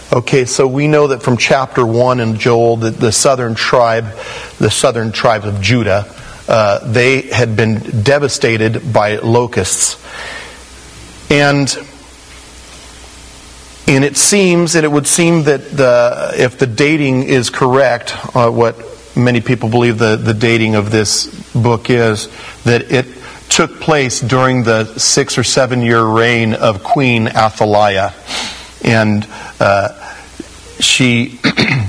Okay, so we know that from chapter 1 in Joel that the southern tribe of Judah, they had been devastated by locusts. And it would seem that if the dating is correct, what many people believe the dating of this book is, that it took place during the 6 or 7 year reign of Queen Athaliah. And she,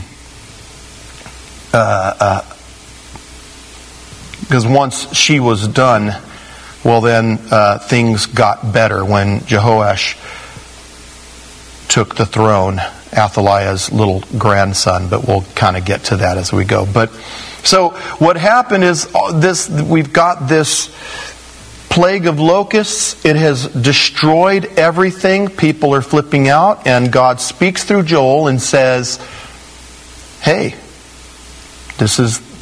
because once she was done, well then things got better when Jehoash took the throne, Athaliah's little grandson, but we'll kind of get to that as we go. But so what happened is we've got this plague of locusts. It has destroyed everything. People are flipping out, and God speaks through Joel and says, hey, it's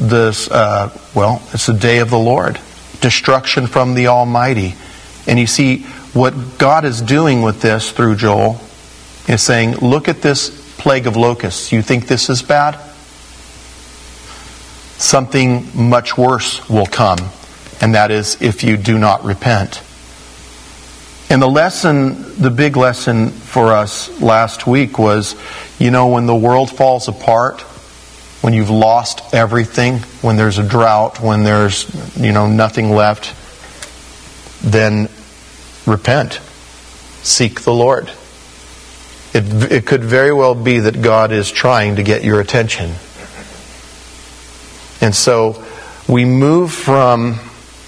the day of the Lord. Destruction from the Almighty. And you see, what God is doing with this through Joel is saying, look at this plague of locusts. You think this is bad? Something much worse will come. And that is if you do not repent. And the big lesson for us last week was, when the world falls apart, when you've lost everything, when there's a drought, when there's, nothing left, then repent. Seek the Lord. It could very well be that God is trying to get your attention. And so we move from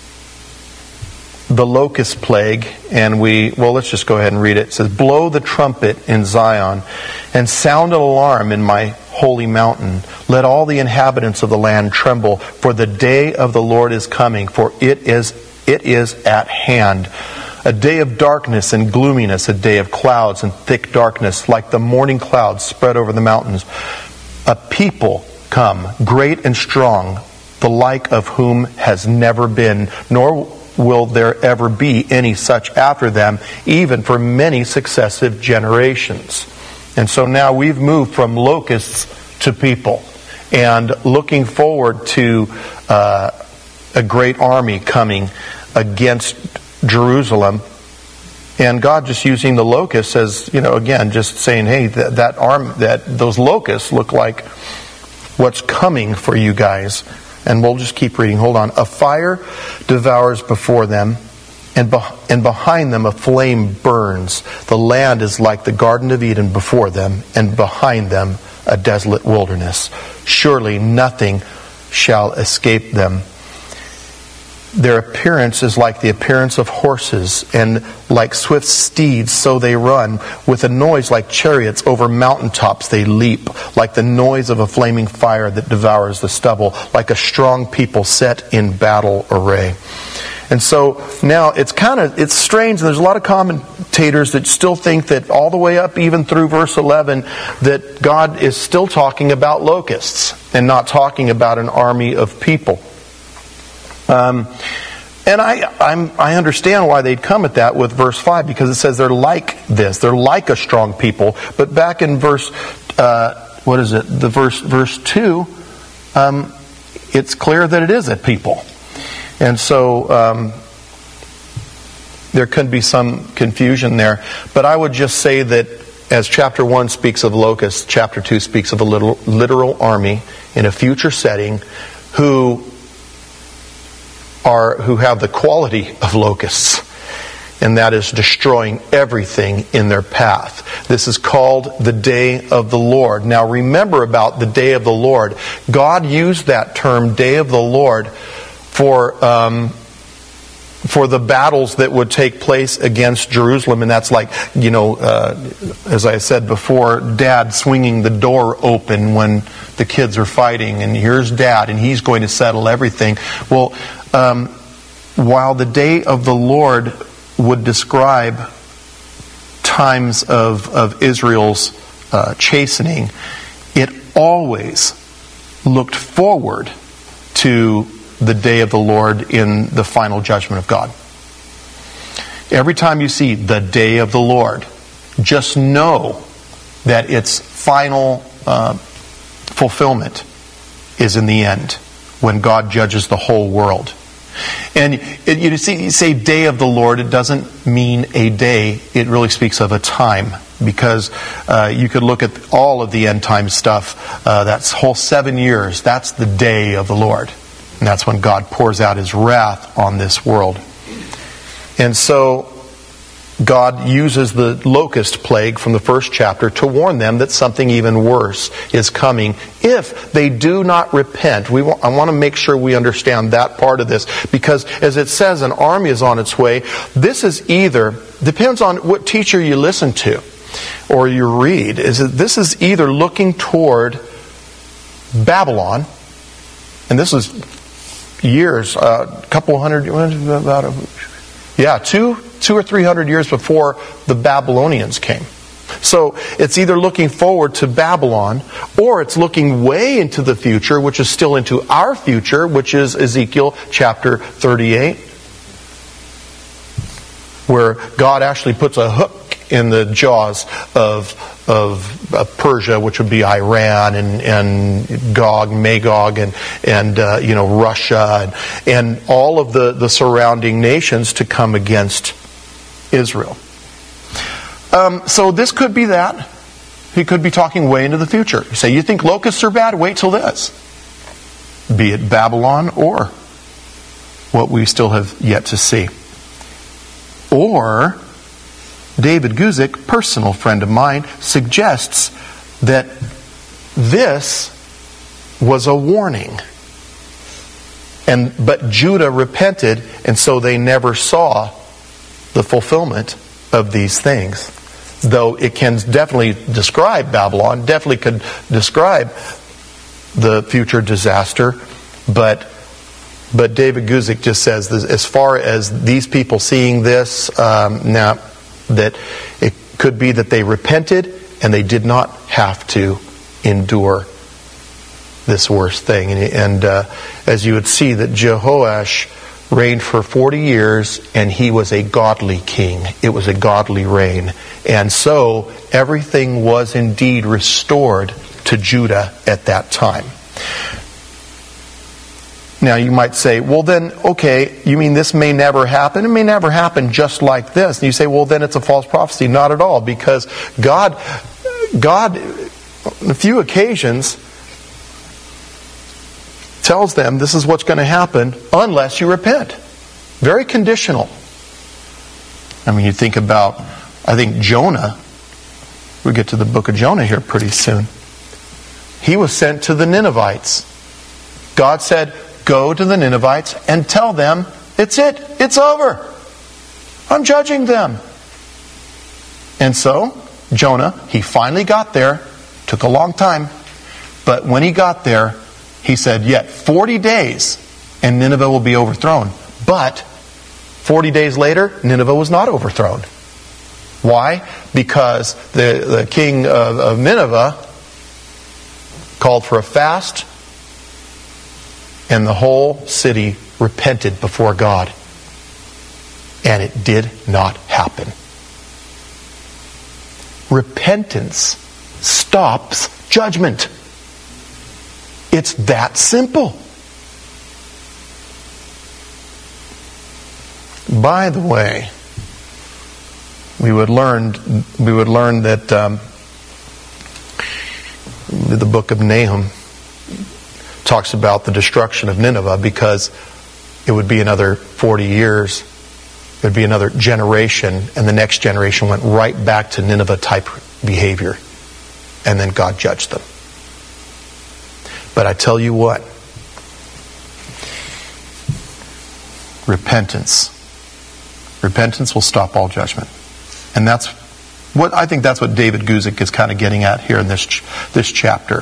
the locust plague, and let's just go ahead and read it. It says, blow the trumpet in Zion, and sound an alarm in my holy mountain. Let all the inhabitants of the land tremble, for the day of the Lord is coming, for it is at hand. A day of darkness and gloominess, a day of clouds and thick darkness, like the morning clouds spread over the mountains. A people come, great and strong, the like of whom has never been, nor will there ever be any such after them, even for many successive generations. And so now we've moved from locusts to people, and looking forward to a great army coming against Jerusalem. And God just using the locusts as, again, just saying, hey, those locusts look like what's coming for you guys. And we'll just keep reading. Hold on. A fire devours before them, and behind them a flame burns. The land is like the Garden of Eden before them, and behind them a desolate wilderness. Surely nothing shall escape them. Their appearance is like the appearance of horses, and like swift steeds so they run. With a noise like chariots over mountaintops they leap, like the noise of a flaming fire that devours the stubble, like a strong people set in battle array. And so now it's strange, and there's a lot of commentators that still think that all the way up even through verse 11 that God is still talking about locusts and not talking about an army of people. And I understand why they'd come at that with verse 5, because it says they're like this. They're like a strong people. But back in verse 2, it's clear that it is a people. And so there could be some confusion there. But I would just say that as chapter 1 speaks of locusts, chapter 2 speaks of a literal army in a future setting who have the quality of locusts, and that is destroying everything in their path. This is called the day of the Lord. Now remember about the day of the Lord. God used that term, day of the Lord, for the battles that would take place against Jerusalem. And that's like, as I said before, Dad swinging the door open when the kids are fighting, and here's Dad, and he's going to settle everything. Well, while the day of the Lord would describe times of Israel's chastening, it always looked forward to the day of the Lord in the final judgment of God. Every time you see the day of the Lord, just know that its final fulfillment is in the end, when God judges the whole world. And you say day of the Lord, it doesn't mean a day. It really speaks of a time. Because you could look at all of the end time stuff. That's whole 7 years. That's the day of the Lord. And that's when God pours out His wrath on this world. And so God uses the locust plague from the first chapter to warn them that something even worse is coming if they do not repent. I want to make sure we understand that part of this, because as it says, an army is on its way. This is either, depends on what teacher you listen to or you read, this is either looking toward Babylon, and this is years, couple hundred, about 200 or 300 years before the Babylonians came. So it's either looking forward to Babylon, or it's looking way into the future, which is still into our future, which is Ezekiel chapter 38, where God actually puts a hook in the jaws of Persia, which would be Iran and Gog, Magog, and Russia, and all of the surrounding nations to come against Israel. So this could be that. He could be talking way into the future. You say, you think locusts are bad? Wait till this. Be it Babylon or what we still have yet to see. Or David Guzik, personal friend of mine, suggests that this was a warning. But Judah repented, and so they never saw the fulfillment of these things. Though it can definitely describe Babylon, definitely could describe the future disaster, but David Guzik just says, as far as these people seeing this, now that it could be that they repented and they did not have to endure this worst thing. And as you would see, that Jehoash reigned for 40 years, and he was a godly king. It was a godly reign. And so everything was indeed restored to Judah at that time. Now you might say, well then, okay, you mean this may never happen? It may never happen just like this. And you say, well then it's a false prophecy. Not at all, because God on a few occasions tells them this is what's going to happen unless you repent. Very conditional. I mean, you think about, I think Jonah, we'll get to the book of Jonah here pretty soon. He was sent to the Ninevites. God said, go to the Ninevites and tell them, it's it. It's over. I'm judging them. And so, Jonah, he finally got there. Took a long time. But when he got there, he said, yet 40 days and Nineveh will be overthrown. But 40 days later, Nineveh was not overthrown. Why? Because the king of Nineveh called for a fast, and the whole city repented before God. And it did not happen. Repentance stops judgment. It's that simple. By the way, we would learn that the book of Nahum talks about the destruction of Nineveh, because it would be another 40 years, it would be another generation, and the next generation went right back to Nineveh type behavior, and then God judged them. But I tell you what, repentance will stop all judgment. And that's what I think that's what David Guzik is kind of getting at here in this chapter.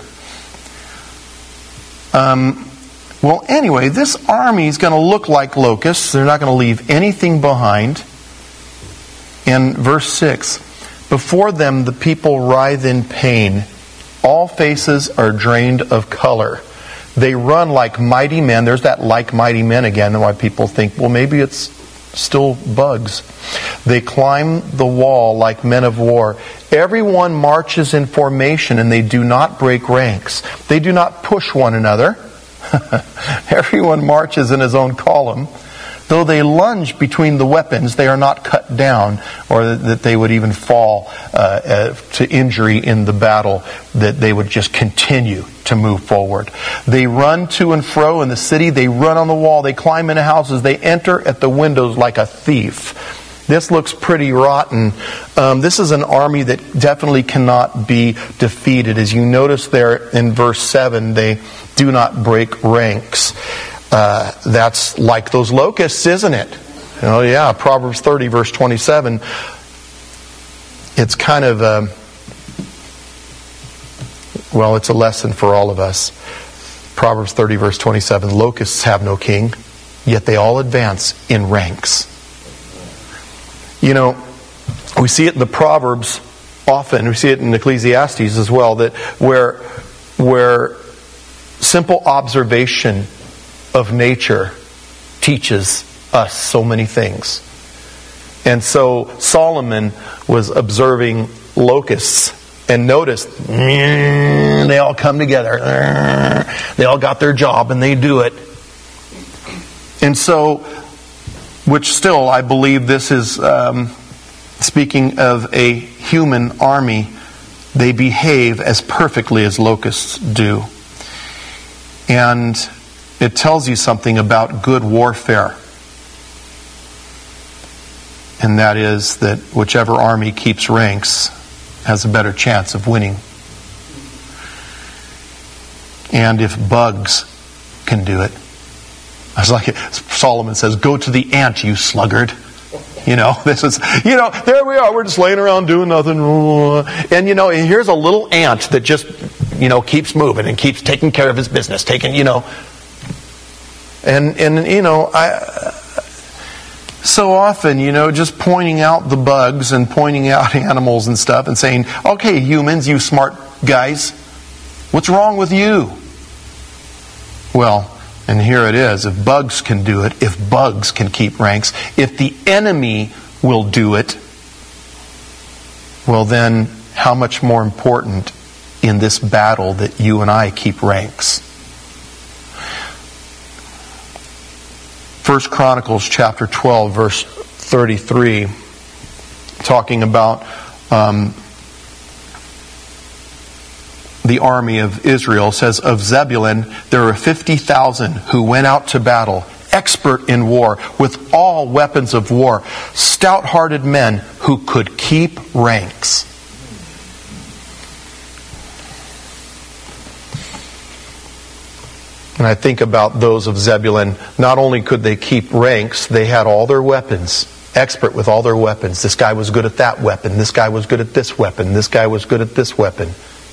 Well, anyway, this army is going to look like locusts. They're not going to leave anything behind. In verse 6, before them the people writhe in pain. All faces are drained of color. They run like mighty men. There's that like mighty men again, why people think, well, maybe it's still bugs. They climb the wall like men of war. Everyone marches in formation, and they do not break ranks. They do not push one another. Everyone marches in his own column. Though they lunge between the weapons, they are not cut down, or that they would even fall to injury in the battle, that they would just continue to move forward. They run to and fro in the city. They run on the wall. They climb into houses. They enter at the windows like a thief. This looks pretty rotten. This is an army that definitely cannot be defeated. As you notice there in verse 7, they do not break ranks. That's like those locusts, isn't it? Oh yeah, Proverbs 30 verse 27. It's kind of it's a lesson for all of us. Proverbs 30 verse 27. Locusts have no king, yet they all advance in ranks. You know, we see it in the Proverbs often. We see it in Ecclesiastes as well, that where simple observation of nature teaches us so many things. And so Solomon was observing locusts and noticed they all come together. They all got their job and they do it. And so, which still, I believe this is speaking of a human army. They behave as perfectly as locusts do. And it tells you something about good warfare. And that is that whichever army keeps ranks has a better chance of winning. And if bugs can do it, I was like, Solomon says, go to the ant, you sluggard. This is, there we are, we're just laying around doing nothing. And here's a little ant that just, keeps moving and keeps taking care of his business, so often, just pointing out the bugs and pointing out animals and stuff and saying, okay, humans, you smart guys, what's wrong with you? Well, and here it is. If bugs can do it, if bugs can keep ranks, if the enemy will do it, well then, how much more important in this battle that you and I keep ranks? 1 Chronicles chapter 12, verse 33, talking about the army of Israel, says, of Zebulun there were 50,000 who went out to battle, expert in war, with all weapons of war, stout-hearted men who could keep ranks. And I think about those of Zebulun. Not only could they keep ranks, they had all their weapons. Expert with all their weapons. This guy was good at that weapon. This guy was good at this weapon. This guy was good at this weapon.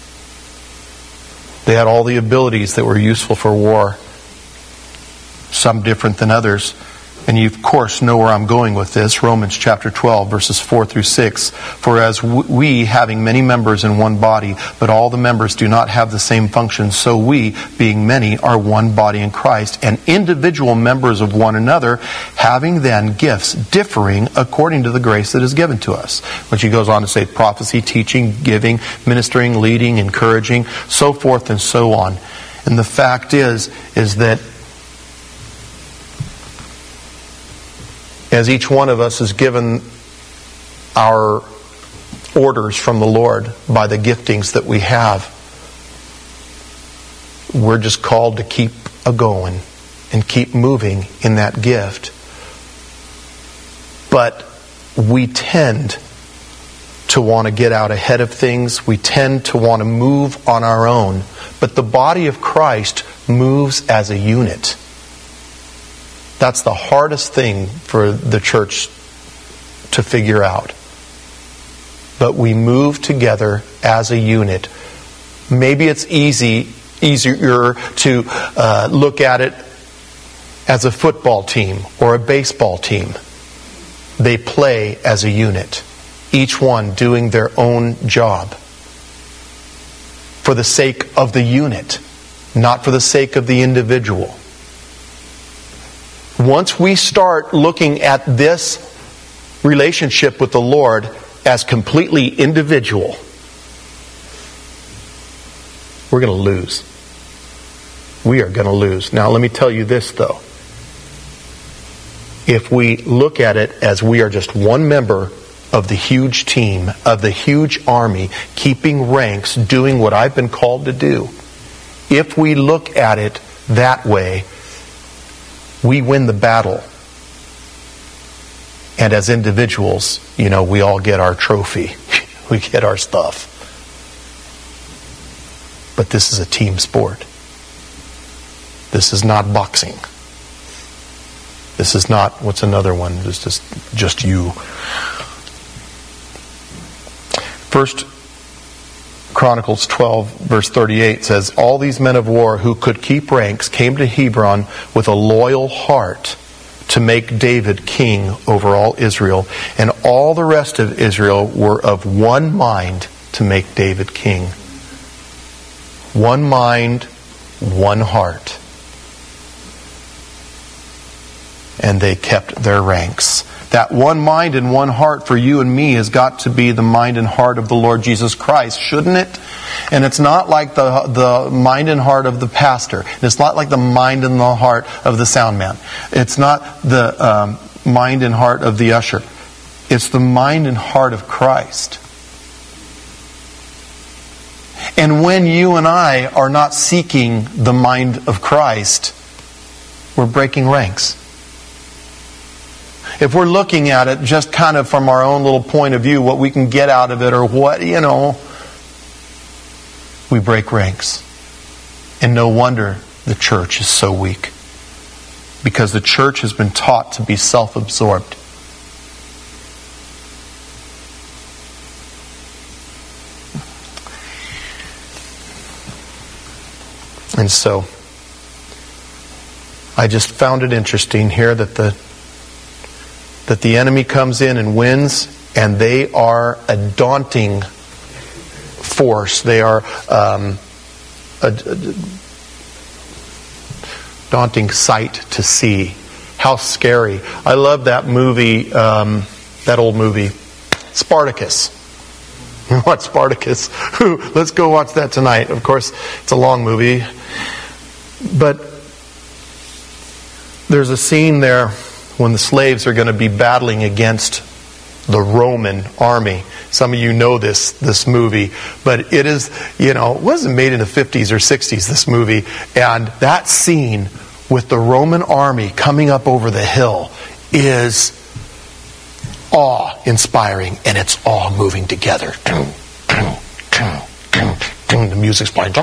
They had all the abilities that were useful for war. Some different than others. And you, of course, know where I'm going with this. Romans chapter 12, verses 4 through 6. For as we, having many members in one body, but all the members do not have the same function, so we, being many, are one body in Christ, and individual members of one another, having then gifts differing according to the grace that is given to us. Which he goes on to say, prophecy, teaching, giving, ministering, leading, encouraging, so forth and so on. And the fact is that as each one of us is given our orders from the Lord by the giftings that we have, we're just called to keep a-going and keep moving in that gift. But we tend to want to get out ahead of things. We tend to want to move on our own. But the body of Christ moves as a unit. That's the hardest thing for the church to figure out. But we move together as a unit. Maybe it's easier to look at it as a football team or a baseball team. They play as a unit, each one doing their own job for the sake of the unit, not for the sake of the individual. Once we start looking at this relationship with the Lord as completely individual, we're going to lose. We are going to lose. Now, let me tell you this, though. If we look at it as we are just one member of the huge team, of the huge army, keeping ranks, doing what I've been called to do, if we look at it that way, we win the battle. And as individuals, we all get our trophy. We get our stuff. But this is a team sport. This is not boxing. This is not, what's another one? This is just you. First Chronicles 12, verse 38 says, all these men of war who could keep ranks came to Hebron with a loyal heart to make David king over all Israel. And all the rest of Israel were of one mind to make David king. One mind, one heart. And they kept their ranks. That one mind and one heart for you and me has got to be the mind and heart of the Lord Jesus Christ, shouldn't it? And it's not like the mind and heart of the pastor. It's not like the mind and the heart of the sound man. It's not the mind and heart of the usher. It's the mind and heart of Christ. And when you and I are not seeking the mind of Christ, we're breaking ranks. If we're looking at it just kind of from our own little point of view, what we can get out of it or what, we break ranks. And no wonder the church is so weak. Because the church has been taught to be self-absorbed. And so, I just found it interesting here that the enemy comes in and wins, and they are a daunting force. They are a daunting sight to see. How scary. I love that movie, that old movie, Spartacus. What, Spartacus? Let's go watch that tonight. Of course, it's a long movie. But there's a scene there when the slaves are going to be battling against the Roman army. Some of you know this movie, but it is, it wasn't made in the 50s or 60s, this movie. And that scene with the Roman army coming up over the hill is awe-inspiring, and it's all moving together. The music's playing.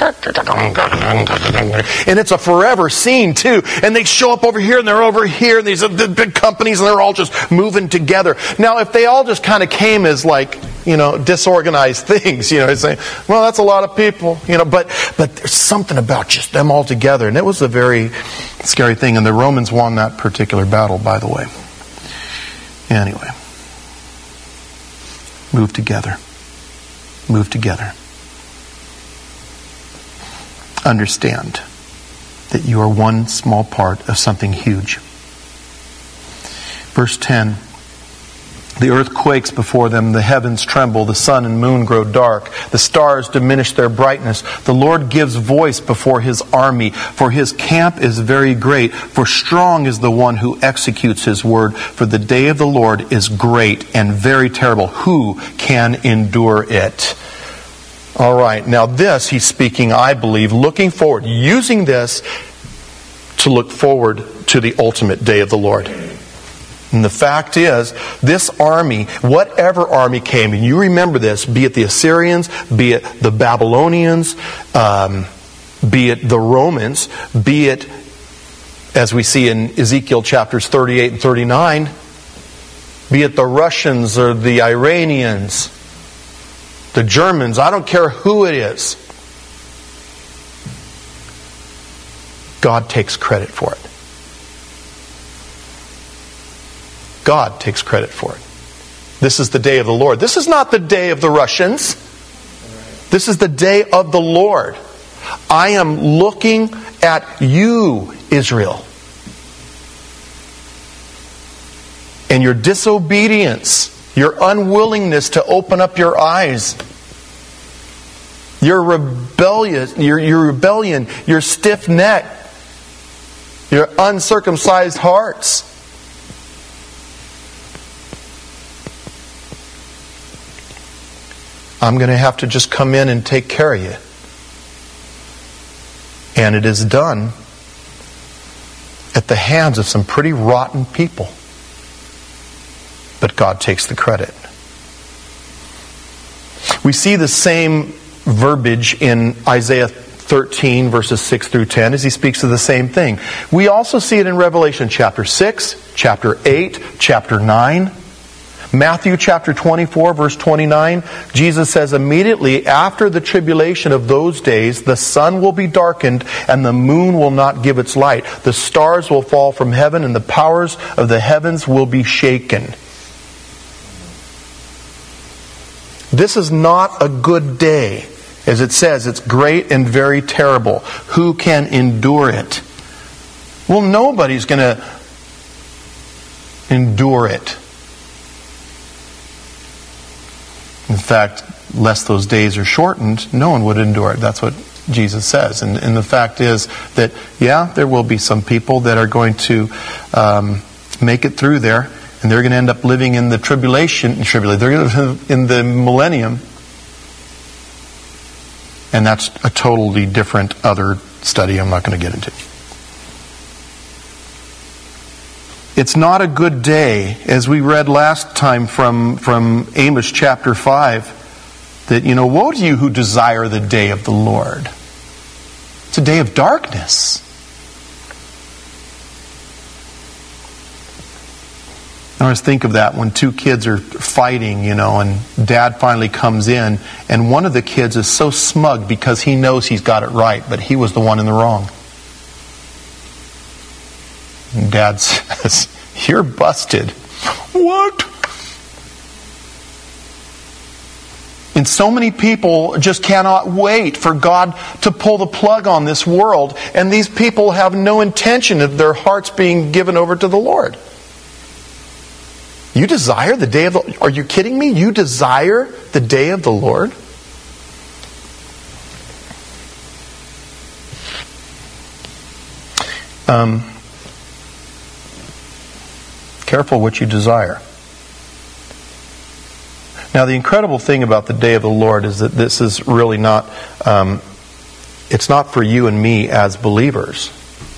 And it's a forever scene, too. And they show up over here, and they're over here, and these are the big companies, and they're all just moving together. Now, if they all just kind of came as disorganized things, saying, well, that's a lot of people, but there's something about just them all together. And it was a very scary thing. And the Romans won that particular battle, by the way. Anyway. Move together. Move together. Understand that you are one small part of something huge. Verse 10, the earth quakes before them, the heavens tremble, the sun and moon grow dark, the stars diminish their brightness. The Lord gives voice before His army, for His camp is very great, for strong is the one who executes His word, for the day of the Lord is great and very terrible. Who can endure it? All right, now this, he's speaking, I believe, looking forward, using this to look forward to the ultimate day of the Lord. And the fact is, this army, whatever army came, and you remember this, be it the Assyrians, be it the Babylonians, be it the Romans, be it, as we see in Ezekiel chapters 38 and 39, be it the Russians or the Iranians, the Germans, I don't care who it is. God takes credit for it. God takes credit for it. This is the day of the Lord. This is not the day of the Russians. This is the day of the Lord. I am looking at you, Israel. and your disobedience, your unwillingness to open up your eyes, your rebellion, your stiff neck, your uncircumcised hearts. I'm going to have to just come in and take care of you. And it is done at the hands of some pretty rotten people. But God takes the credit. We see the same verbiage in Isaiah 13, verses 6 through 10, as he speaks of the same thing. We also see it in Revelation chapter 6, chapter 8, chapter 9. Matthew chapter 24, verse 29, Jesus says, immediately after the tribulation of those days, the sun will be darkened and the moon will not give its light. The stars will fall from heaven and the powers of the heavens will be shaken. This is not a good day. As it says, it's great and very terrible. Who can endure it? Well, nobody's going to endure it. In fact, lest those days are shortened, no one would endure it. That's what Jesus says. And the fact is that, yeah, there will be some people that are going to make it through there, and they're going to end up living in the tribulation. They're going to live in the millennium. And that's a totally different other study I'm not going to get into. It's not a good day, as we read last time from Amos chapter 5, that, woe to you who desire the day of the Lord. It's a day of darkness. I always think of that when two kids are fighting, and Dad finally comes in, and one of the kids is so smug because he knows he's got it right, but he was the one in the wrong. And Dad says, you're busted. What? And so many people just cannot wait for God to pull the plug on this world, and these people have no intention of their hearts being given over to the Lord. You desire the day of the Lord? Are you kidding me? You desire the day of the Lord? Careful what you desire. Now, the incredible thing about the day of the Lord is that this is really not, it's not for you and me as believers.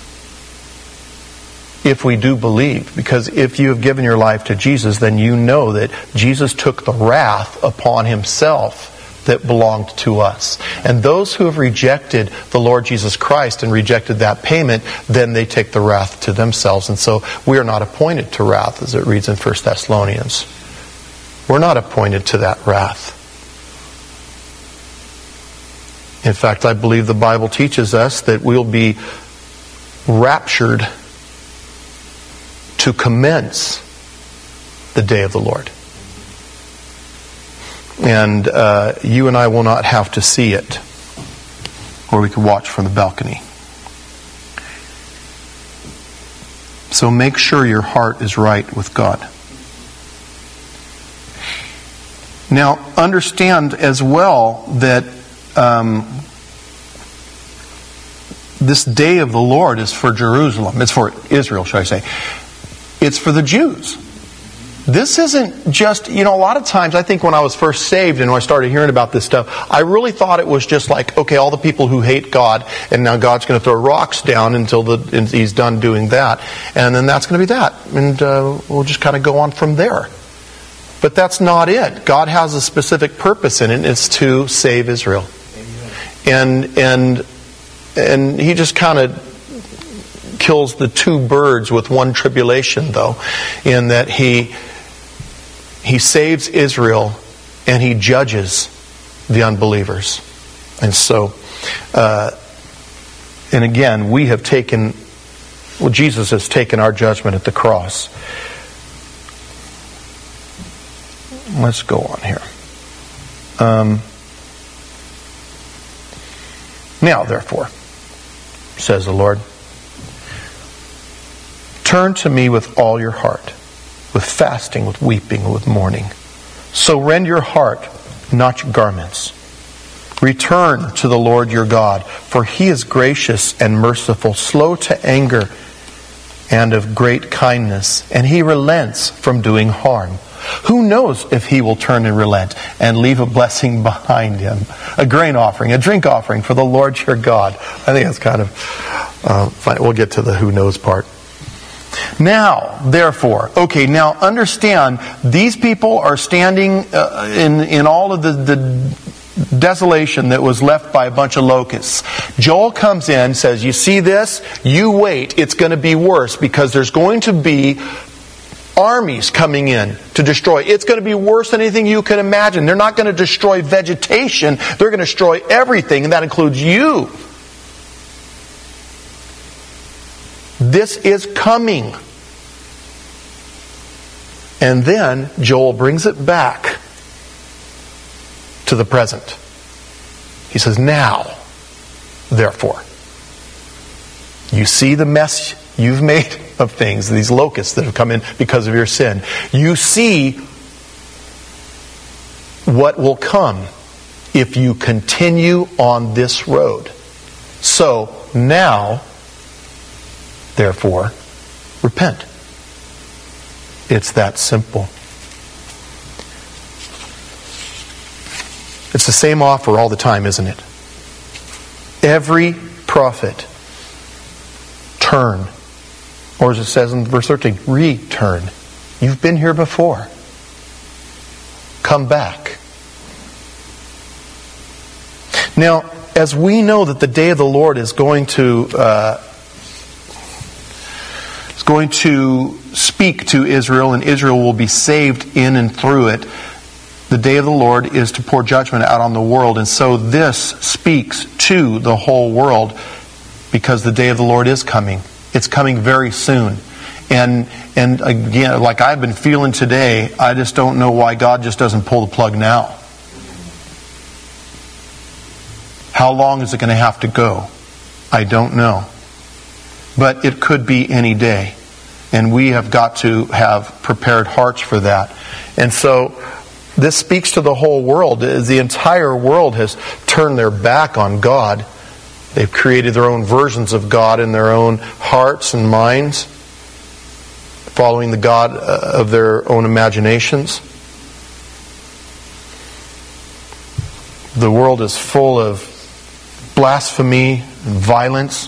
If we do believe, because if you have given your life to Jesus, then you know that Jesus took the wrath upon himself that belonged to us. And those who have rejected the Lord Jesus Christ and rejected that payment, then they take the wrath to themselves. And so we are not appointed to wrath, as it reads in 1 Thessalonians. We're not appointed to that wrath. In fact, I believe the Bible teaches us that we'll be raptured to commence the day of the Lord. And you and I will not have to see it, or we can watch from the balcony. So make sure your heart is right with God. Now, understand as well that this day of the Lord is for Jerusalem. It's for Israel, should I say. It's for the Jews. This isn't just, a lot of times I think when I was first saved and when I started hearing about this stuff, I really thought it was just like, okay, all the people who hate God, and now God's going to throw rocks down until he's done doing that. And then that's going to be that. And we'll just kind of go on from there. But that's not it. God has a specific purpose in it, and it's to save Israel. Amen. And he just kind of kills the two birds with one tribulation, though, in that he saves Israel and he judges the unbelievers. And so, and again, Jesus has taken our judgment at the cross. Let's go on here. Now, therefore, says the Lord, turn to me with all your heart with fasting, with weeping, with mourning. So rend your heart, not your garments. Return to the Lord your God, for He is gracious and merciful, slow to anger, and of great kindness, and He relents from doing harm. Who knows if He will turn and relent and leave a blessing behind Him? A grain offering, a drink offering for the Lord your God. I think that's kind of funny. We'll get to the who knows part. Now, therefore, now understand, these people are standing in all of the desolation that was left by a bunch of locusts. Joel comes in, says, you see this? You wait. It's going to be worse, because there's going to be armies coming in to destroy. It's going to be worse than anything you can imagine. They're not going to destroy vegetation. They're going to destroy everything, and that includes you. This is coming. And then Joel brings it back to the present. He says, now, therefore, you see the mess you've made of things, these locusts that have come in because of your sin. You see what will come if you continue on this road. So, now, therefore, repent. It's that simple. It's the same offer all the time, isn't it? Every prophet, turn. Or as it says in verse 13, return. You've been here before. Come back. Now, as we know that the day of the Lord is going to speak to Israel, and Israel will be saved in and through it, the day of the Lord is to pour judgment out on the world. And so this speaks to the whole world, because the day of the Lord is coming. It's coming very soon. And again, like I've been feeling today, I just don't know why God just doesn't pull the plug now. How long is it going to have to go? I don't know. But it could be any day. And we have got to have prepared hearts for that. And so this speaks to the whole world. The entire world has turned their back on God. They've created their own versions of God in their own hearts and minds, following the God of their own imaginations. The world is full of blasphemy and violence.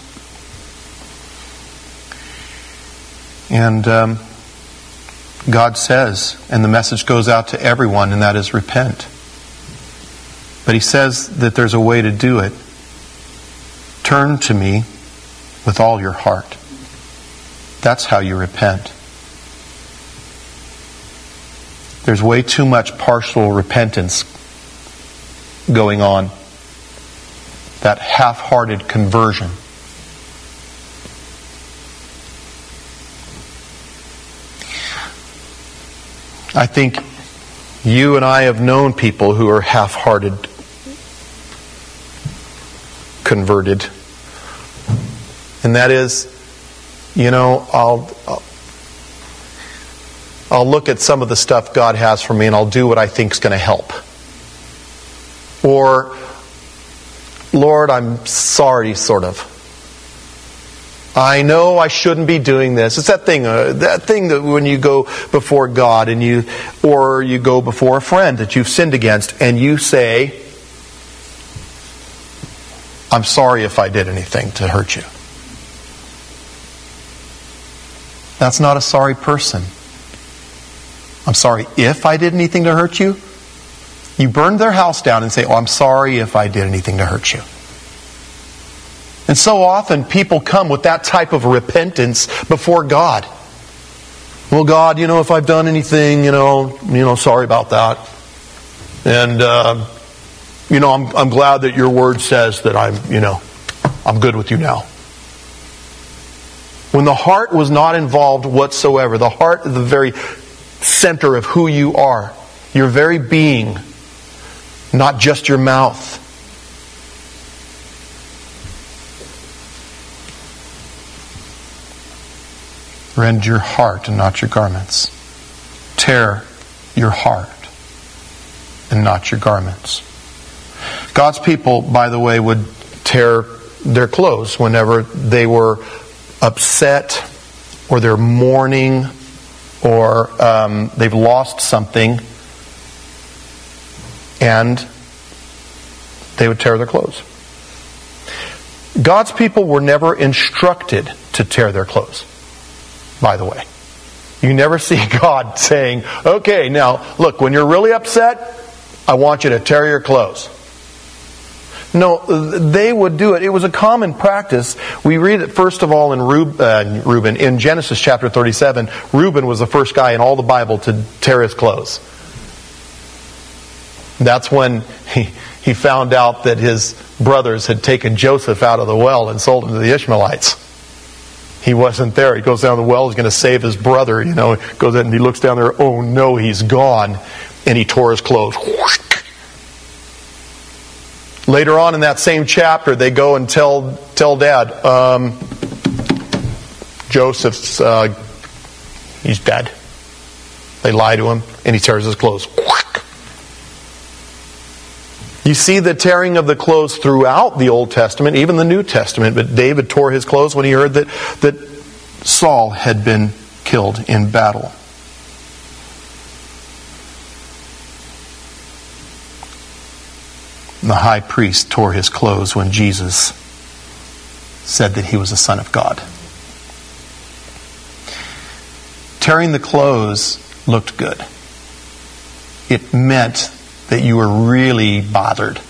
And God says, and the message goes out to everyone, and that is repent. But He says that there's a way to do it. Turn to me with all your heart. That's how you repent. There's way too much partial repentance going on. That half-hearted conversion. I think you and I have known people who are half-hearted converted. And that is, I'll look at some of the stuff God has for me and I'll do what I think is going to help. Or, Lord, I'm sorry, sort of. I know I shouldn't be doing this. It's that thing that when you go before God or you go before a friend that you've sinned against, and you say, I'm sorry if I did anything to hurt you. That's not a sorry person. I'm sorry if I did anything to hurt you. You burn their house down and say, I'm sorry if I did anything to hurt you. And so often people come with that type of repentance before God. Well, God, if I've done anything, sorry about that. And, I'm glad that your word says that I'm good with you now. When the heart was not involved whatsoever, the heart is the very center of who you are, your very being, not just your mouth. Rend your heart and not your garments. tear your heart and not your garments. God's people, by the way, would tear their clothes whenever they were upset or they're mourning or they've lost something, and they would tear their clothes. God's people were never instructed to tear their clothes, by the way. You never see God saying, okay, now, look, when you're really upset, I want you to tear your clothes. No, they would do it. It was a common practice. We read it first of all in Reuben. In Genesis chapter 37, Reuben was the first guy in all the Bible to tear his clothes. That's when he found out that his brothers had taken Joseph out of the well and sold him to the Ishmaelites. He wasn't there. He goes down the well. He's going to save his brother. Goes in and he looks down there. Oh no, he's gone. And he tore his clothes. Later on in that same chapter, they go and tell Dad, Joseph's, he's dead. They lie to him, and he tears his clothes. You see the tearing of the clothes throughout the Old Testament, even the New Testament. But David tore his clothes when he heard that Saul had been killed in battle. The high priest tore his clothes when Jesus said that he was the Son of God. Tearing the clothes looked good. It meant that you were really bothered.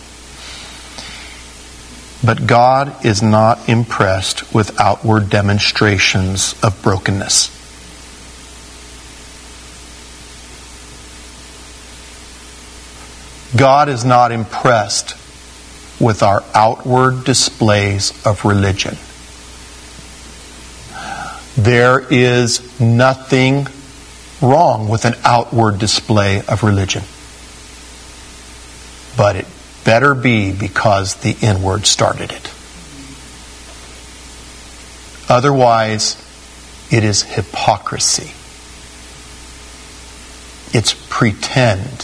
But God is not impressed with outward demonstrations of brokenness. God is not impressed with our outward displays of religion. There is nothing wrong with an outward display of religion. But it better be because the inward started it. Otherwise, it is hypocrisy. It's pretend.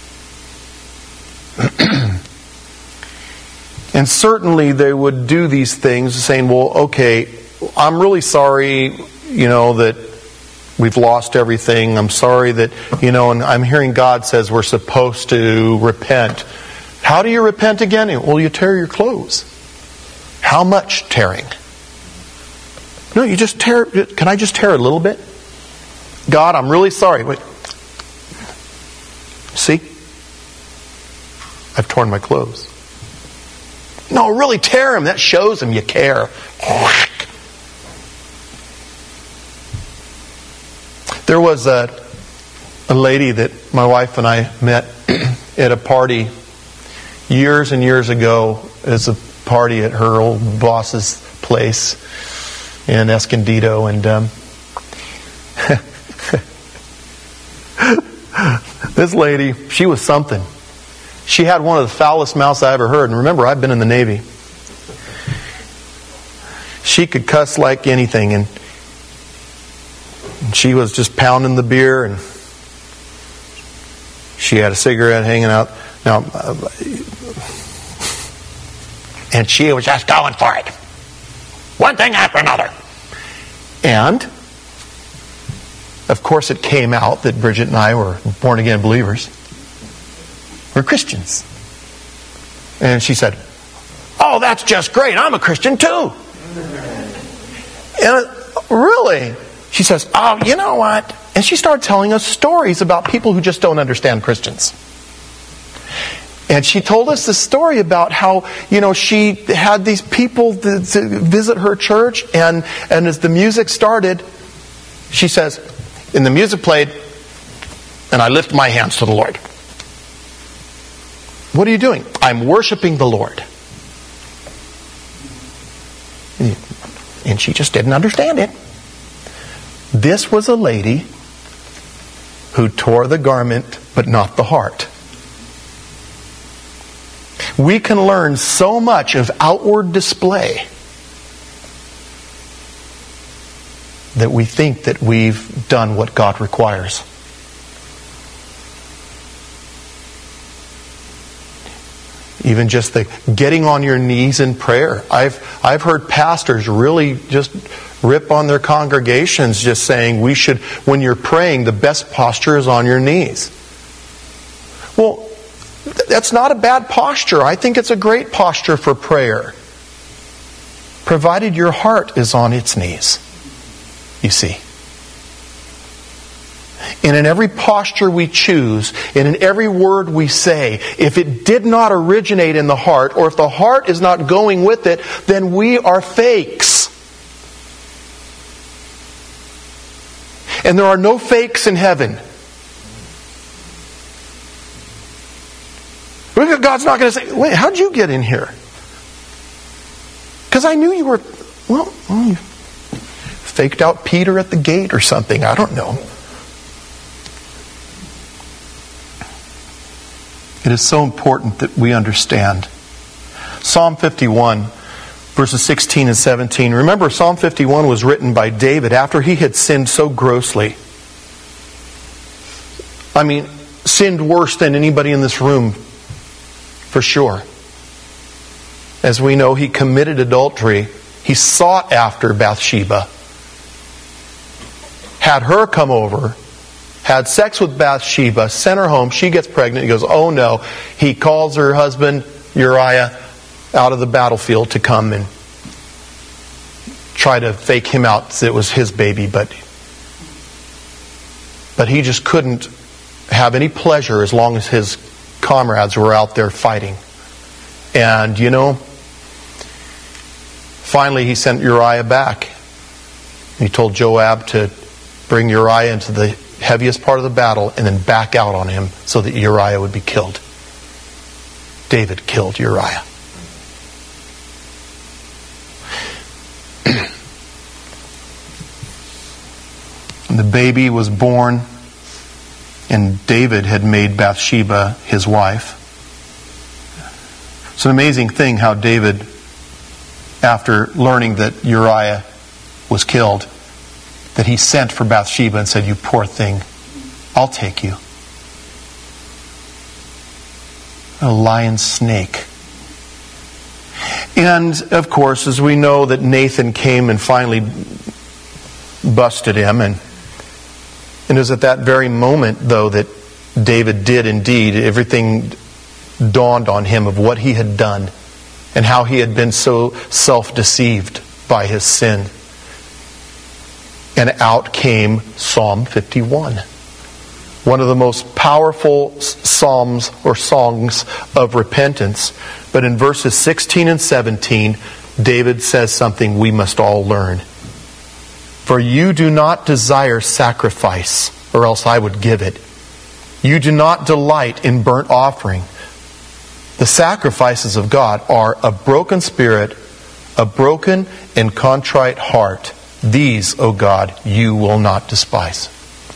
And certainly they would do these things saying, well, okay, I'm really sorry, that we've lost everything. I'm sorry that, and I'm hearing God says we're supposed to repent. How do you repent again? Well, you tear your clothes. How much tearing? No, you just tear. Can I just tear a little bit? God, I'm really sorry. Wait. See? I've torn my clothes. No, really tear them. That shows them you care. There was a lady that my wife and I met at a party years and years ago. It's a party at her old boss's place in Escondido. And this lady, she was something. She had one of the foulest mouths I ever heard. And remember, I've been in the Navy. She could cuss like anything. And she was just pounding the beer. And she had a cigarette hanging out. Now, and she was just going for it. One thing after another. And, of course, it came out that Bridget and I were born-again believers. We're Christians. And she said, oh, that's just great. I'm a Christian too. And really? She says, oh, you know what? And she started telling us stories about people who just don't understand Christians. And she told us this story about how, she had these people to visit her church, and as the music started, she says, and the music played, and I lift my hands to the Lord. What are you doing? I'm worshiping the Lord. And she just didn't understand it. This was a lady who tore the garment, but not the heart. We can learn so much of outward display that we think that we've done what God requires. Even just the getting on your knees in prayer. I've heard pastors really just rip on their congregations just saying we should, when you're praying, the best posture is on your knees. Well, that's not a bad posture. I think it's a great posture for prayer. Provided your heart is on its knees. You see. And in every posture we choose, and in every word we say, if it did not originate in the heart, or if the heart is not going with it, then we are fakes. And there are no fakes in heaven. God's not going to say, wait, how'd you get in here? Because I knew you were, well, you faked out Peter at the gate or something. I don't know. It is so important that we understand. Psalm 51, verses 16 and 17. Remember, Psalm 51 was written by David after he had sinned so grossly. I mean, sinned worse than anybody in this room, for sure. As we know, he committed adultery. He sought after Bathsheba. Had her come over. Had sex with Bathsheba, sent her home, she gets pregnant, he goes, oh no. He calls her husband, Uriah, out of the battlefield to come and try to fake him out that it was his baby, but he just couldn't have any pleasure as long as his comrades were out there fighting. And you know, finally he sent Uriah back. He told Joab to bring Uriah into the heaviest part of the battle and then back out on him so that Uriah would be killed. David killed Uriah. And the baby was born, and David had made Bathsheba his wife. It's an amazing thing how David, after learning that Uriah was killed, that he sent for Bathsheba and said, you poor thing, I'll take you. A lion snake. And, of course, as we know that Nathan came and finally busted him, and it was at that very moment, though, that David did indeed, everything dawned on him of what he had done and how he had been so self-deceived by his sin. And out came Psalm 51. One of the most powerful psalms or songs of repentance. But in verses 16 and 17, David says something we must all learn. For you do not desire sacrifice, or else I would give it. You do not delight in burnt offering. The sacrifices of God are a broken spirit, a broken and contrite heart. These, O God, you will not despise.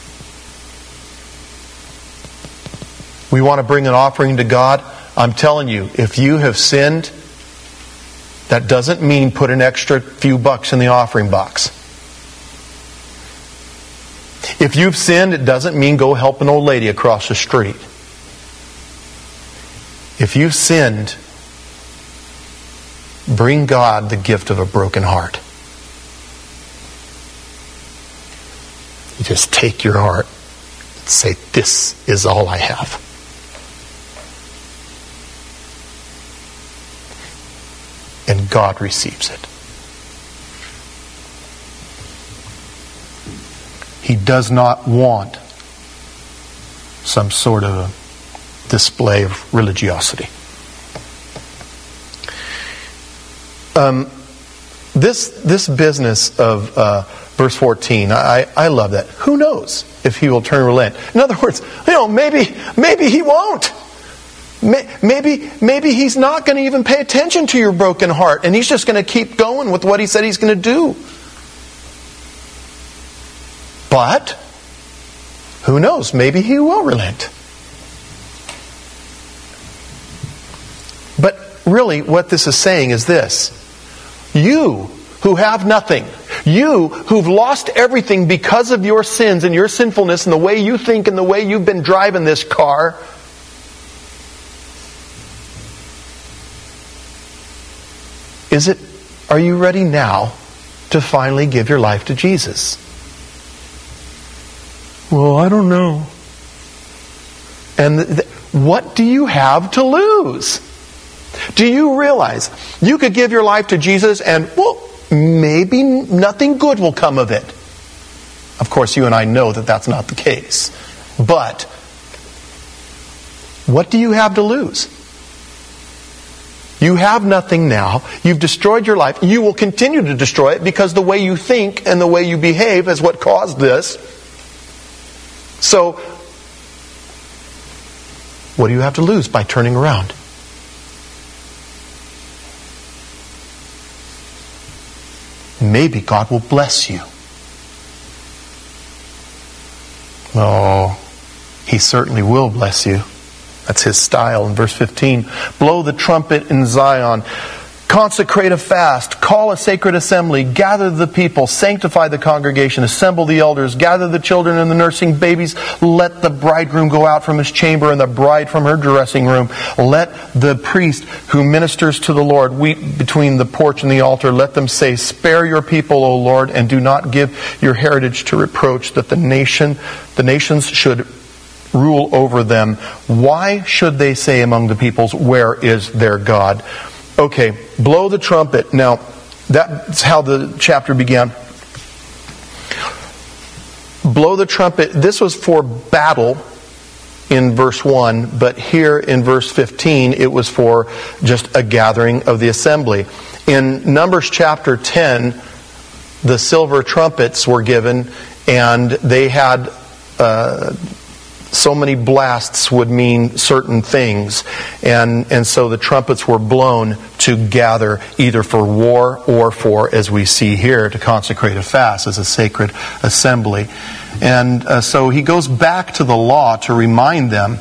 We want to bring an offering to God. I'm telling you, if you have sinned, that doesn't mean put an extra few bucks in the offering box. If you've sinned, it doesn't mean go help an old lady across the street. If you've sinned, bring God the gift of a broken heart. You just take your heart and say, this is all I have. And God receives it. He does not want some sort of a display of religiosity. This business of verse 14, I love that. Who knows if he will turn and relent? In other words, maybe he won't. Maybe he's not going to even pay attention to your broken heart, and he's just going to keep going with what he said he's going to do. But who knows? Maybe he will relent. But really, what this is saying is this: you who have nothing, you who've lost everything because of your sins and your sinfulness and the way you think and the way you've been driving this car, Are you ready now to finally give your life to Jesus? Well, I don't know. And what do you have to lose? Do you realize you could give your life to Jesus and, well, maybe nothing good will come of it? Of course, you and I know that that's not the case. But what do you have to lose? You have nothing now. You've destroyed your life. You will continue to destroy it because the way you think and the way you behave is what caused this. So, what do you have to lose by turning around? Maybe God will bless you. Oh, He certainly will bless you. That's His style. In verse 15, blow the trumpet in Zion. Consecrate a fast. Call a sacred assembly. Gather the people. Sanctify the congregation. Assemble the elders. Gather the children and the nursing babies. Let the bridegroom go out from his chamber and the bride from her dressing room. Let the priest who ministers to the Lord weep between the porch and the altar. Let them say, spare your people, O Lord, and do not give your heritage to reproach, that the nations should rule over them. Why should they say among the peoples, where is their God? Okay, blow the trumpet. Now, that's how the chapter began. Blow the trumpet. This was for battle in verse 1, but here in verse 15, it was for just a gathering of the assembly. In Numbers chapter 10, the silver trumpets were given, and they had so many blasts would mean certain things. And so the trumpets were blown to gather either for war or for, as we see here, to consecrate a fast as a sacred assembly. And so he goes back to the law to remind them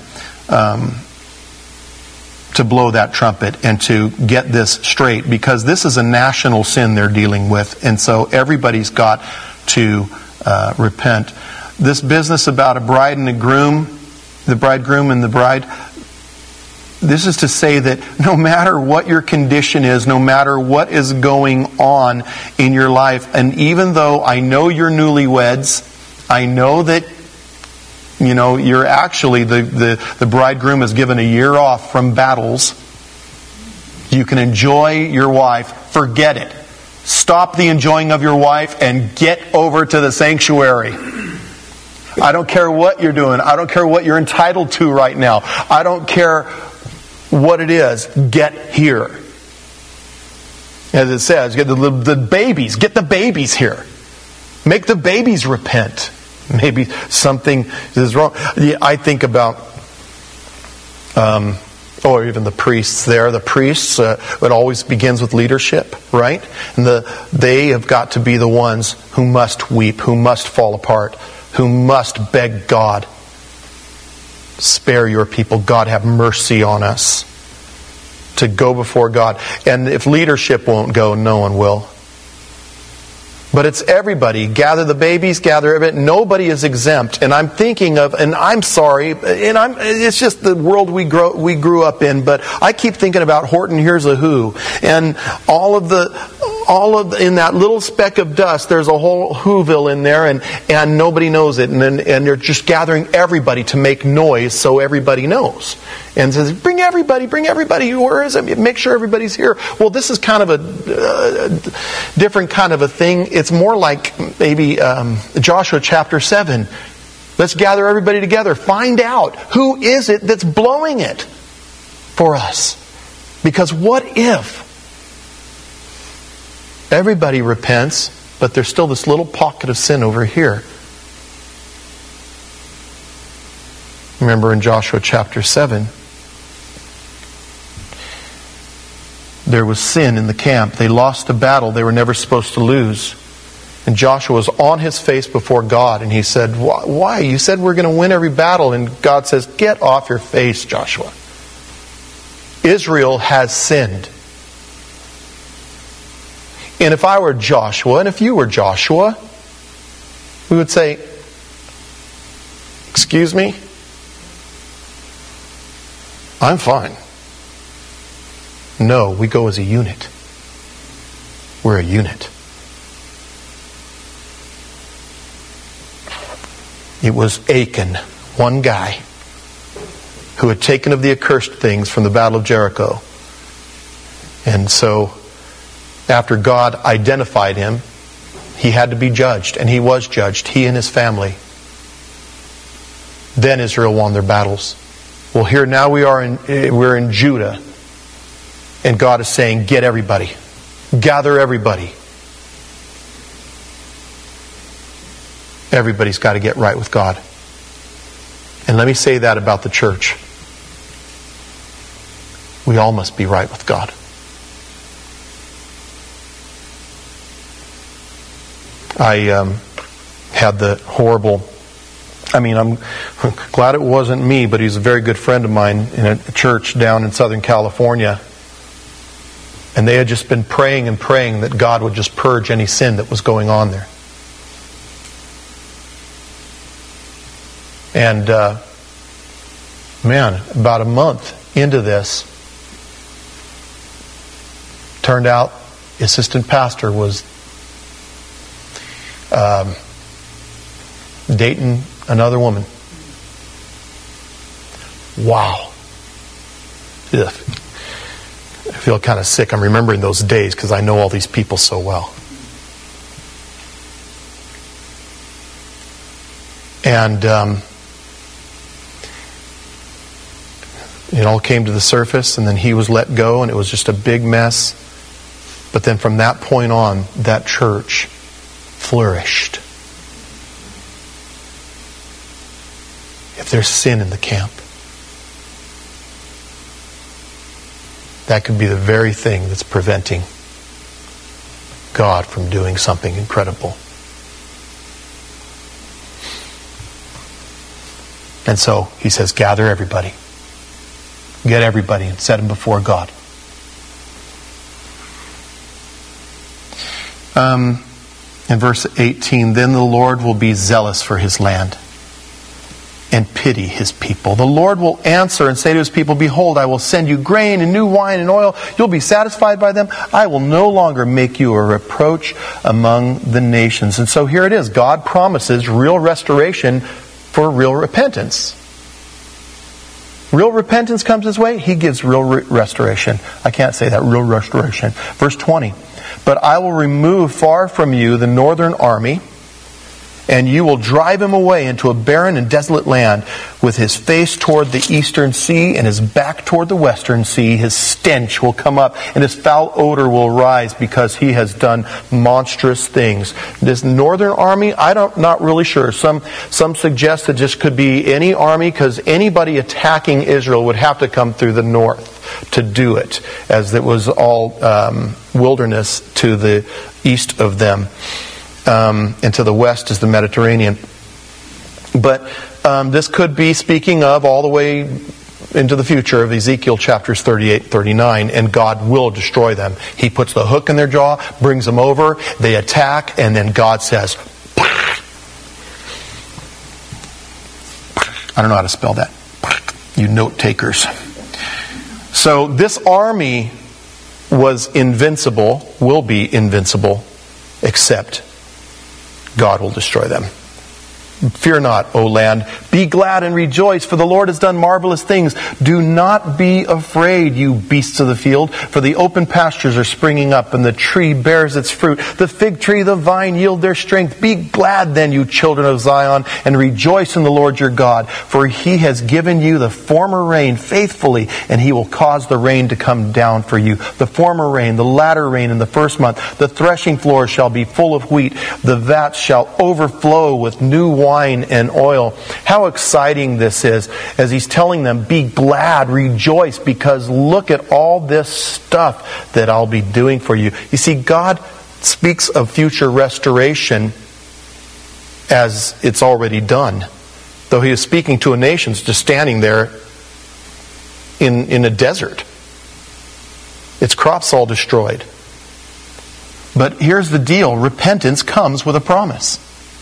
to blow that trumpet and to get this straight, because this is a national sin they're dealing with. And so everybody's got to repent. This business about a bride and a groom, the bridegroom and the bride, this is to say that no matter what your condition is, no matter what is going on in your life, and even though I know you're newlyweds, I know that you're actually, the bridegroom is given a year off from battles, you can enjoy your wife. Forget it. Stop the enjoying of your wife and get over to the sanctuary. I don't care what you're doing. I don't care what you're entitled to right now. I don't care what it is. Get here. As it says, get the babies. Get the babies here. Make the babies repent. Maybe something is wrong. I think about, or even the priests there. The priests, it always begins with leadership, right? And they have got to be the ones who must weep, who must fall apart, who must beg God, spare your people. God, have mercy on us. To go before God. And if leadership won't go, no one will. But it's everybody. Gather the babies, gather everybody. Nobody is exempt. And I'm thinking of, and I'm sorry, and it's just the world we grew up in, but I keep thinking about Horton Hears a Who. And all of in that little speck of dust, there's a whole Whoville in there, and nobody knows it. And they're just gathering everybody to make noise so everybody knows. And says, bring everybody, where is it? Make sure everybody's here. Well, this is kind of a different kind of a thing. It's more like maybe Joshua chapter 7. Let's gather everybody together. Find out who is it that's blowing it for us. Because what if everybody repents, but there's still this little pocket of sin over here? Remember in Joshua chapter 7, there was sin in the camp. They lost the battle they were never supposed to lose. And Joshua was on his face before God, and he said, why? You said we're going to win every battle. And God says, get off your face, Joshua. Israel has sinned. And if I were Joshua, and if you were Joshua, we would say, excuse me? I'm fine. No, we go as a unit. We're a unit. It was Achan, one guy, who had taken of the accursed things from the battle of Jericho. And so, after God identified him, he had to be judged, and he was judged, he and his family. Then Israel won their battles. Well, here now we're in Judah, and God is saying, get everybody. Gather everybody. Everybody's got to get right with God. And let me say that about the church. We all must be right with God. I had the horrible... I'm glad it wasn't me, but he's a very good friend of mine in a church down in Southern California. And they had just been praying and praying that God would just purge any sin that was going on there. And, about a month into this, turned out the assistant pastor was dating another woman. Wow. Ugh. I feel kind of sick. I'm remembering those days because I know all these people so well. And it all came to the surface, and then he was let go, and it was just a big mess. But then from that point on, that church flourished. If there's sin in the camp, that could be the very thing that's preventing God from doing something incredible. And so he says, gather everybody. Get everybody and set them before God. In verse 18, then the Lord will be zealous for his land and pity his people. The Lord will answer and say to his people, behold, I will send you grain and new wine and oil. You'll be satisfied by them. I will no longer make you a reproach among the nations. And so here it is. God promises real restoration for real repentance. Real repentance comes his way. He gives real restoration. I can't say that. Real restoration. Verse 20. But I will remove far from you the northern army, and you will drive him away into a barren and desolate land, with his face toward the eastern sea and his back toward the western sea. His stench will come up, and his foul odor will rise, because he has done monstrous things. This northern army, not really sure. Some suggest that this could be any army, because anybody attacking Israel would have to come through the north to do it, as it was all wilderness to the east of them. And to the west is the Mediterranean. But this could be speaking of all the way into the future of Ezekiel chapters 38, 39, and God will destroy them. He puts the hook in their jaw, brings them over, they attack, and then God says, I don't know how to spell that. You note takers. So this army was invincible, will be invincible, except God will destroy them. Fear not, O land. Be glad and rejoice, for the Lord has done marvelous things. Do not be afraid, you beasts of the field, for the open pastures are springing up, and the tree bears its fruit. The fig tree, the vine yield their strength. Be glad then, you children of Zion, and rejoice in the Lord your God, for he has given you the former rain faithfully, and he will cause the rain to come down for you. The former rain, the latter rain in the first month. The threshing floor shall be full of wheat. The vats shall overflow with new wine and oil. How exciting this is, as he's telling them, be glad, rejoice, because look at all this stuff that I'll be doing for you. You see, God speaks of future restoration as it's already done. Though he is speaking to a nation just standing there in a desert. Its crops all destroyed. But here's the deal. Repentance comes with a promise.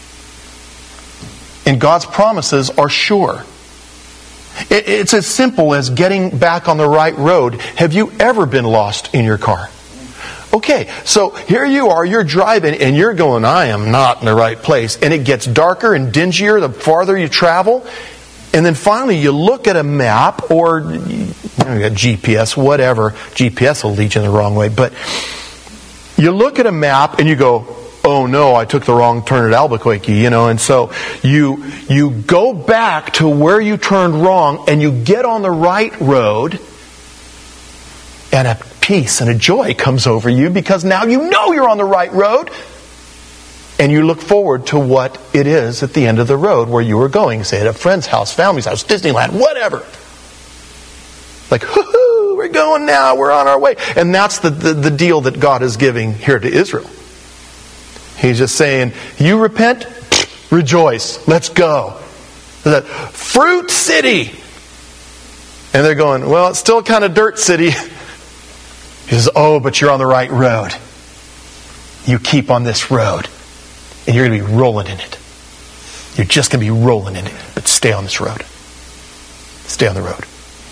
And God's promises are sure. It's as simple as getting back on the right road. Have you ever been lost in your car? Okay, so here you are, you're driving, and you're going, I am not in the right place. And it gets darker and dingier the farther you travel. And then finally you look at a map, or you got GPS, whatever. GPS will lead you in the wrong way. But you look at a map and you go, oh no, I took the wrong turn at Albuquerque, and so you go back to where you turned wrong and you get on the right road, and a peace and a joy comes over you because now you know you're on the right road, and you look forward to what it is at the end of the road where you were going, say at a friend's house, family's house, Disneyland, whatever. Like, hoo-hoo, we're going now, we're on our way. And that's the deal that God is giving here to Israel. He's just saying, you repent, rejoice, let's go. The fruit city. And they're going, well, it's still kind of dirt city. He says, oh, but you're on the right road. You keep on this road, and you're going to be rolling in it. You're just going to be rolling in it, but stay on this road. Stay on the road.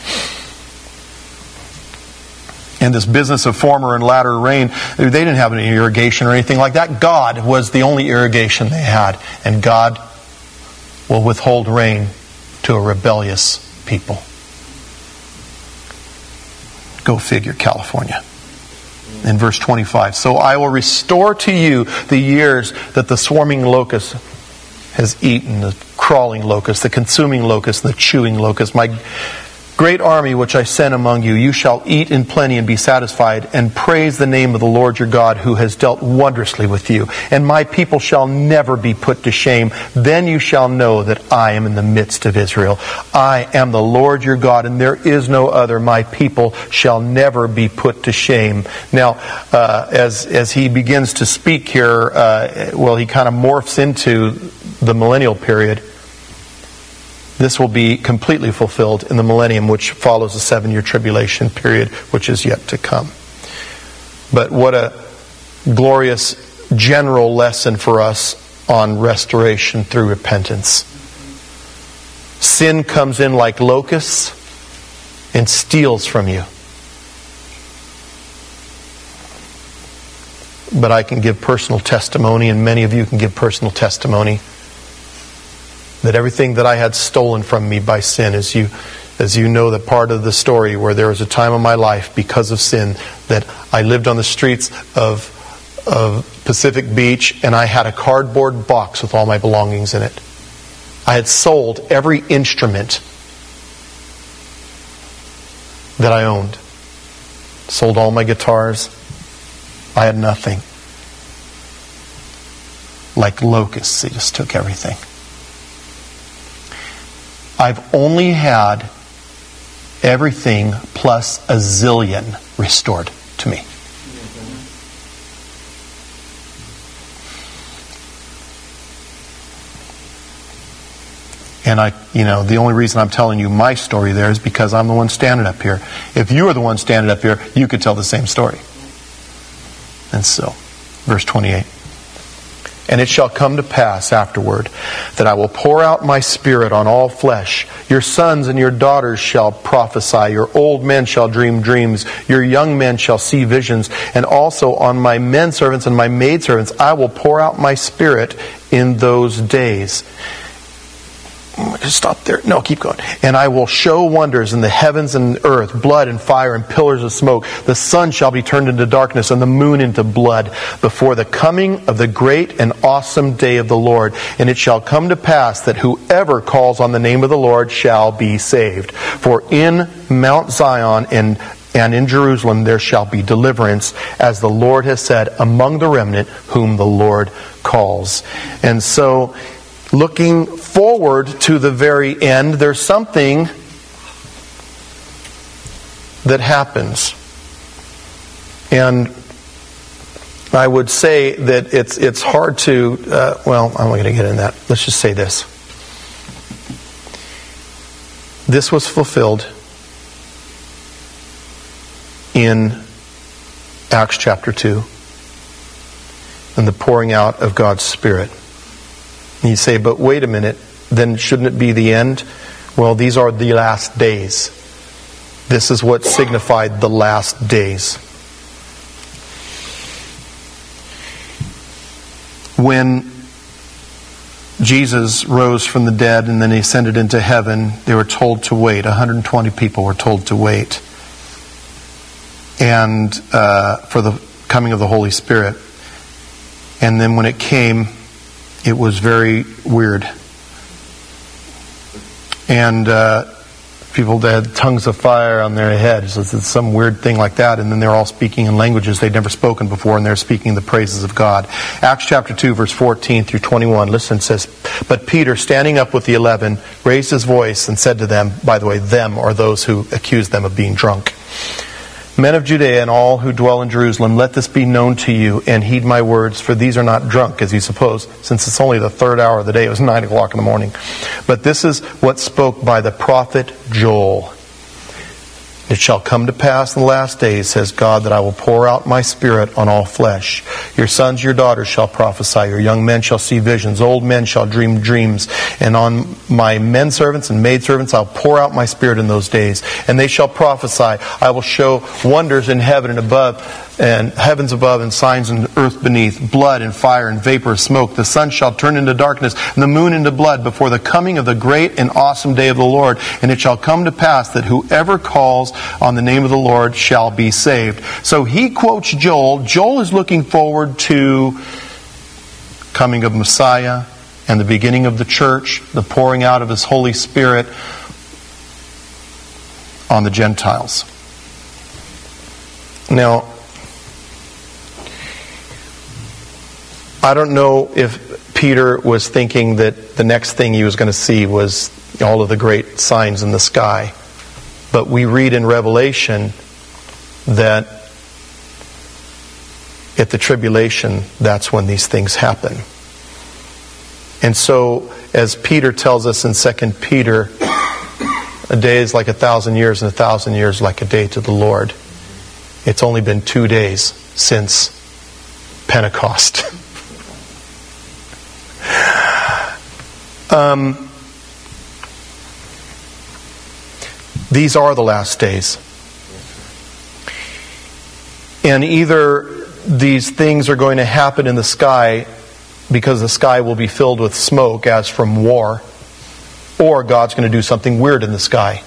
And this business of former and latter rain, they didn't have any irrigation or anything like that. God was the only irrigation they had. And God will withhold rain to a rebellious people. Go figure, California. In verse 25, so I will restore to you the years that the swarming locust has eaten, the crawling locust, the consuming locust, the chewing locust. My great army which I sent among you, you shall eat in plenty and be satisfied, and praise the name of the Lord your God, who has dealt wondrously with you. And my people shall never be put to shame. Then you shall know that I am in the midst of Israel. I am the Lord your God, and there is no other. My people shall never be put to shame. Now, as he begins to speak here, he kind of morphs into the millennial period. This will be completely fulfilled in the millennium, which follows the 7-year tribulation period, which is yet to come. But what a glorious general lesson for us on restoration through repentance. Sin comes in like locusts and steals from you. But I can give personal testimony, and many of you can give personal testimony, that everything that I had stolen from me by sin, as you know the part of the story where there was a time in my life because of sin that I lived on the streets of Pacific Beach, and I had a cardboard box with all my belongings in it. I had sold every instrument that I owned. Sold all my guitars. I had nothing. Like locusts, they just took everything. I've only had everything plus a zillion restored to me. And the only reason I'm telling you my story there is because I'm the one standing up here. If you were the one standing up here, you could tell the same story. And so, verse 28. And it shall come to pass afterward that I will pour out my Spirit on all flesh. Your sons and your daughters shall prophesy. Your old men shall dream dreams. Your young men shall see visions. And also on my men servants and my maid servants I will pour out my Spirit in those days. Stop there. No, keep going. And I will show wonders in the heavens and earth, blood and fire and pillars of smoke. The sun shall be turned into darkness and the moon into blood before the coming of the great and awesome day of the Lord. And it shall come to pass that whoever calls on the name of the Lord shall be saved. For in Mount Zion and in Jerusalem there shall be deliverance, as the Lord has said, among the remnant whom the Lord calls. And so, looking forward to the very end, there's something that happens. And I would say that it's hard to, I'm not going to get into that. Let's just say this. This was fulfilled in Acts chapter 2 and the pouring out of God's Spirit. And you say, but wait a minute, then shouldn't it be the end? Well, these are the last days. This is what signified the last days. when Jesus rose from the dead and then he ascended into heaven, they were told to wait. 120 people were told to wait. And for the coming of the Holy Spirit. And then when it came, it was very weird. And people that had tongues of fire on their heads. So it's some weird thing like that. And then they're all speaking in languages they'd never spoken before, and they're speaking the praises of God. Acts chapter 2, verse 14 through 21. Listen, it says, "But Peter, standing up with the 11, raised his voice and said to them," by the way, them are those who accused them of being drunk, "Men of Judea and all who dwell in Jerusalem, let this be known to you, and heed my words, for these are not drunk, as you suppose, since it's only the third hour of the day. It was 9 o'clock in the morning. But this is what spoke by the prophet Joel. It shall come to pass in the last days, says God, that I will pour out my Spirit on all flesh. Your sons, your daughters shall prophesy. Your young men shall see visions. Old men shall dream dreams. And on my men servants and maid servants I'll pour out my Spirit in those days. And they shall prophesy. I will show wonders in heaven and above, and heavens above, and signs in earth beneath, blood and fire and vapor of smoke. The sun shall turn into darkness, and the moon into blood, before the coming of the great and awesome day of the Lord. And it shall come to pass that whoever calls on the name of the Lord shall be saved." So he quotes Joel. Joel is looking forward to coming of Messiah and the beginning of the church, the pouring out of His Holy Spirit on the Gentiles. Now, I don't know if Peter was thinking that the next thing he was going to see was all of the great signs in the sky. But we read in Revelation that at the tribulation, that's when these things happen. And so, as Peter tells us in 2 Peter, a day is like 1,000 years, and 1,000 years like a day to the Lord. It's only been 2 days since Pentecost. These are the last days. And either these things are going to happen in the sky because the sky will be filled with smoke as from war, or God's going to do something weird in the sky.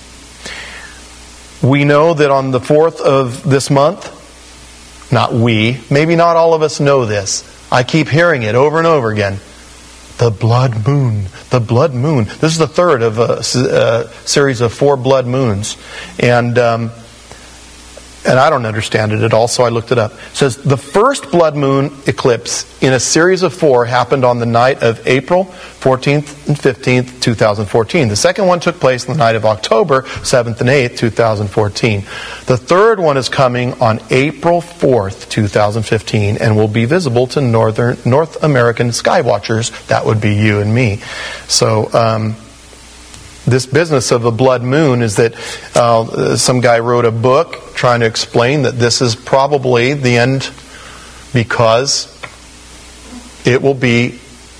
We know that on the 4th of this month, maybe not all of us know this. I keep hearing it over and over again. The blood moon. The blood moon. This is the third of a series of 4 blood moons. And I don't understand it at all, so I looked it up. It says the first blood moon eclipse in a series of 4 happened on the night of April 14th and 15th, 2014. The second one took place on the night of October 7th and 8th, 2014. The third one is coming on April 4th, 2015, and will be visible to North American sky watchers. That would be you and me. So, this business of a blood moon is that some guy wrote a book trying to explain that this is probably the end, because it will be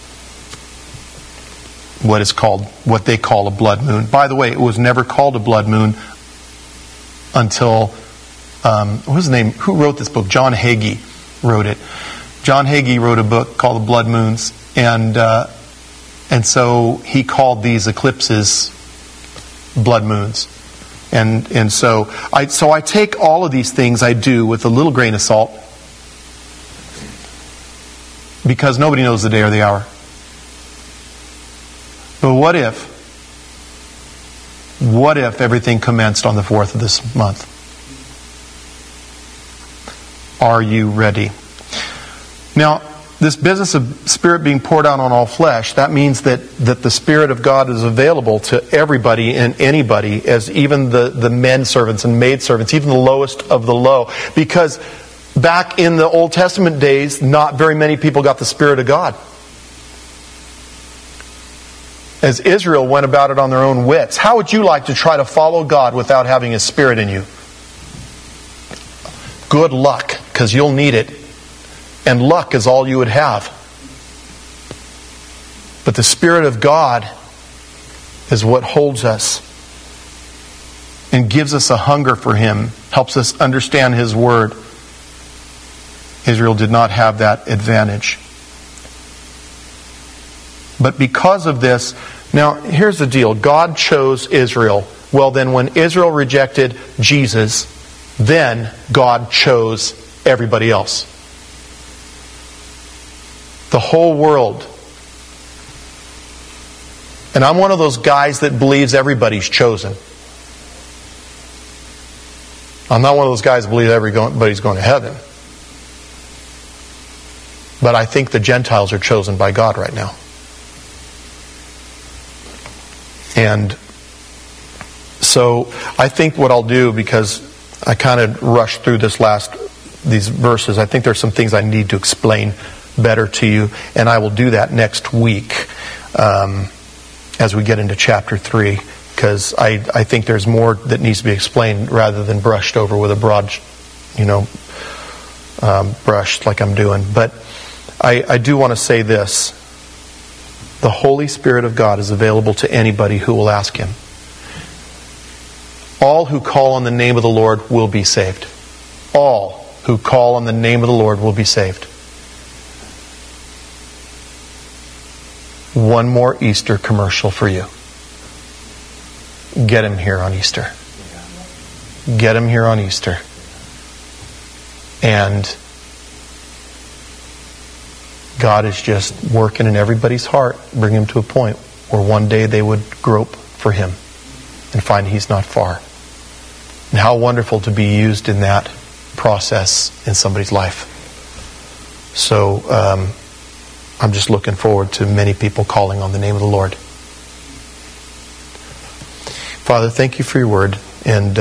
what they call a blood moon. By the way, it was never called a blood moon until what was his name? Who wrote this book? John Hagee wrote it. John Hagee wrote a book called The Blood Moons, and so he called these eclipses blood moons. And so I take all of these things I do with a little grain of salt, because nobody knows the day or the hour. But what if everything commenced on the 4th of this month? Are you ready? Now, this business of Spirit being poured out on all flesh, that means that the Spirit of God is available to everybody and anybody, as even the men servants and maid servants, even the lowest of the low. Because back in the Old Testament days, not very many people got the Spirit of God. As Israel went about it on their own wits. How would you like to try to follow God without having His Spirit in you? Good luck, because you'll need it. And luck is all you would have. But the Spirit of God is what holds us and gives us a hunger for Him, helps us understand His Word. Israel did not have that advantage. But because of this, now here's the deal. God chose Israel. Well, then when Israel rejected Jesus, then God chose everybody else. The whole world. And I'm one of those guys that believes everybody's chosen. I'm not one of those guys that believes everybody's going to heaven. But I think the Gentiles are chosen by God right now. And so I think what I'll do, because I kind of rushed through these verses, I think there's some things I need to explain better to you, and I will do that next week as we get into chapter 3, because I think there's more that needs to be explained rather than brushed over with a broad, brush like I'm doing. But I do want to say this. The Holy Spirit of God is available to anybody who will ask Him. All who call on the name of the Lord will be saved. All who call on the name of the Lord will be saved. One more Easter commercial for you. Get Him here on Easter. Get Him here on Easter. And God is just working in everybody's heart, bring them to a point where one day they would grope for Him and find He's not far. And how wonderful to be used in that process in somebody's life. So I'm just looking forward to many people calling on the name of the Lord. Father, thank you for your word. And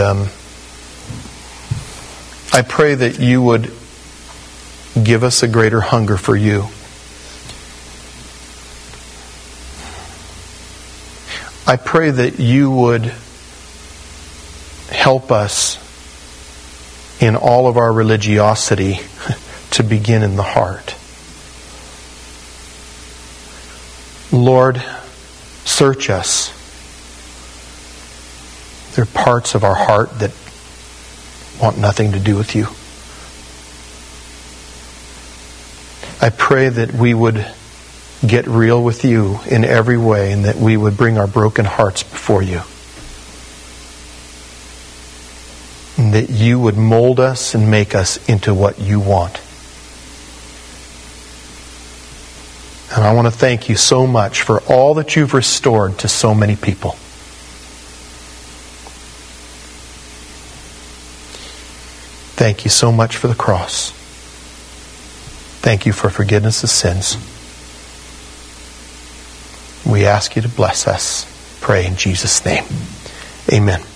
I pray that you would give us a greater hunger for you. I pray that you would help us in all of our religiosity to begin in the heart. Lord, search us. There are parts of our heart that want nothing to do with you. I pray that we would get real with you in every way, and that we would bring our broken hearts before you. And that you would mold us and make us into what you want. And I want to thank you so much for all that you've restored to so many people. Thank you so much for the cross. Thank you for forgiveness of sins. We ask you to bless us. Pray in Jesus' name. Amen.